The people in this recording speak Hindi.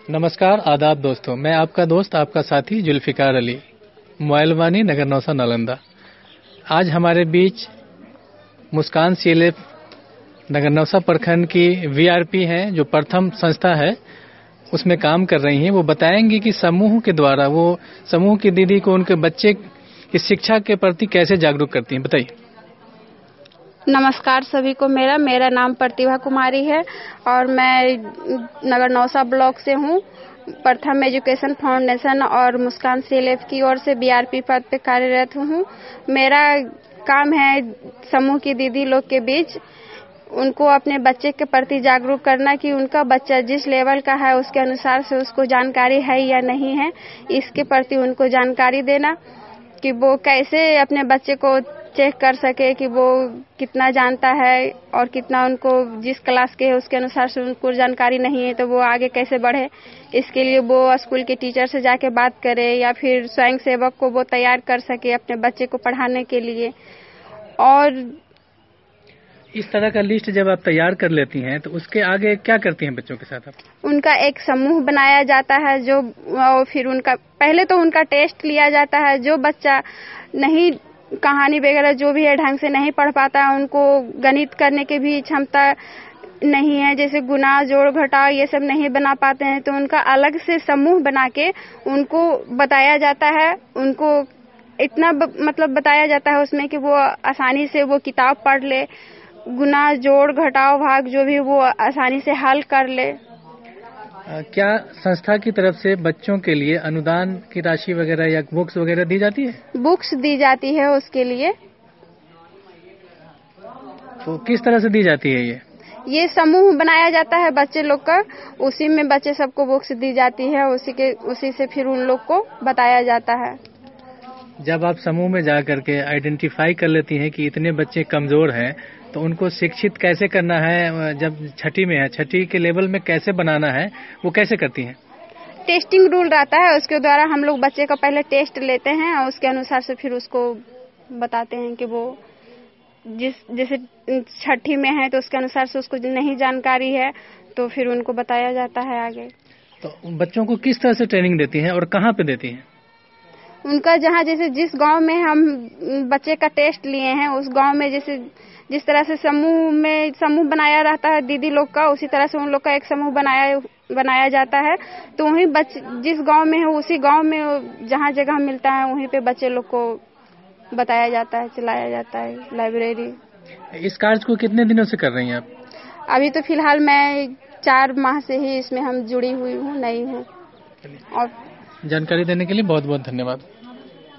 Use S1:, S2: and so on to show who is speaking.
S1: नमस्कार, आदाब दोस्तों। मैं आपका दोस्त, आपका साथी जुल्फिकार अली, मोबाइल वानी, नगर नौसा, नालंदा। आज हमारे बीच मुस्कान CLF नगर नौसा प्रखंड की VRP हैं, जो प्रथम संस्था है उसमें काम कर रही हैं। वो बताएंगी कि समूह के द्वारा वो समूह की दीदी को उनके बच्चे की शिक्षा के प्रति कैसे जागरूक करती हैं। बताइए।
S2: नमस्कार सभी को। मेरा नाम प्रतिभा कुमारी है और मैं नगर नौसा ब्लॉक से हूँ। प्रथम एजुकेशन फाउंडेशन और मुस्कान CLF की ओर से VRP पद पे कार्यरत हूँ। मेरा काम है समूह की दीदी लोग के बीच उनको अपने बच्चे के प्रति जागरूक करना कि उनका बच्चा जिस लेवल का है उसके अनुसार से उसको जानकारी है या नहीं है, इसके प्रति उनको जानकारी देना कि वो कैसे अपने बच्चे को चेक कर सके कि वो कितना जानता है और कितना उनको जिस क्लास के है उसके अनुसार से उनको जानकारी नहीं है तो वो आगे कैसे बढ़े। इसके लिए वो स्कूल के टीचर से जाके बात करे या फिर स्वयं सेवक को वो तैयार कर सके अपने बच्चे को पढ़ाने के लिए। और
S1: इस तरह का लिस्ट जब आप तैयार कर लेती हैं तो उसके आगे क्या करती हैं बच्चों के साथ आप?
S2: उनका एक समूह बनाया जाता है जो फिर उनका पहले तो उनका टेस्ट लिया जाता है। जो बच्चा नहीं कहानी वगैरह जो भी है ढंग से नहीं पढ़ पाता है, उनको गणित करने की भी क्षमता नहीं है, जैसे गुना जोड़ घटाव ये सब नहीं बना पाते हैं, तो उनका अलग से समूह बना के उनको बताया जाता है। उनको इतना मतलब बताया जाता है उसमें कि वो आसानी से वो किताब पढ़ ले, गुना जोड़ घटाव भाग जो भी वो आसानी से हल कर ले।
S1: क्या संस्था की तरफ से बच्चों के लिए अनुदान की राशि वगैरह या बुक्स वगैरह दी जाती है?
S2: बुक्स दी जाती है उसके लिए।
S1: तो किस तरह से दी जाती है?
S2: ये समूह बनाया जाता है बच्चे लोग का, उसी में बच्चे सबको बुक्स दी जाती है, उसी से फिर उन लोग को बताया जाता है।
S1: जब आप समूह में जा करके आइडेंटिफाई कर लेती हैं कि इतने बच्चे कमजोर हैं तो उनको शिक्षित कैसे करना है, जब छठी में है, छठी के लेवल में कैसे बनाना है, वो कैसे करती हैं?
S2: टेस्टिंग रूल रहता है, उसके द्वारा हम लोग बच्चे का पहले टेस्ट लेते हैं और उसके अनुसार से फिर उसको बताते हैं कि वो जैसे छठी में है तो उसके अनुसार से उसको नहीं जानकारी है तो फिर उनको बताया जाता है आगे।
S1: तो बच्चों को किस तरह से ट्रेनिंग देती हैं और कहाँ पे देती हैं?
S2: उनका जहाँ जैसे जिस गांव में हम बच्चे का टेस्ट लिए हैं उस गांव में जैसे जिस तरह से समूह बनाया रहता है दीदी लोग का, उसी तरह से उन लोग का एक समूह बनाया जाता है। तो वहीं जिस गांव में है उसी गांव में जहाँ जगह मिलता है वहीं पे बच्चे लोग को बताया जाता है, चलाया जाता है लाइब्रेरी।
S1: इस कार्य को कितने दिनों से कर रही हैं आप?
S2: अभी तो फिलहाल मैं 4 माह से ही इसमें हम जुड़ी हुई हूँ, नई हूँ। और
S1: जानकारी देने के लिए बहुत बहुत धन्यवाद।